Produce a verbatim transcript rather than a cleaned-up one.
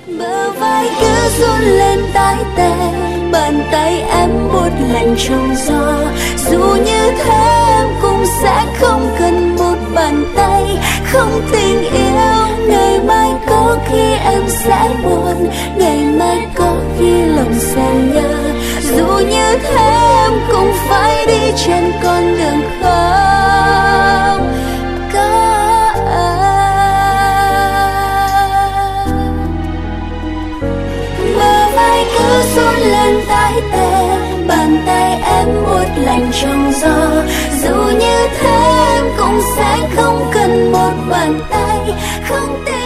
Bờ vai cứ run lên tái tê, bàn tay em buốt lạnh trong gió. Dù như thế em cũng sẽ không cần một bàn tay, không tình yêu. Ngày mai có khi em sẽ buồn, ngày mai có khi lòng sẽ nhớ. Dù như thế em cũng phải đi trên con đường không có cứ run lên tái tê, bàn tay em buốt lạnh trong gió. Dù như thế em cũng sẽ không cần một bàn tay, không thể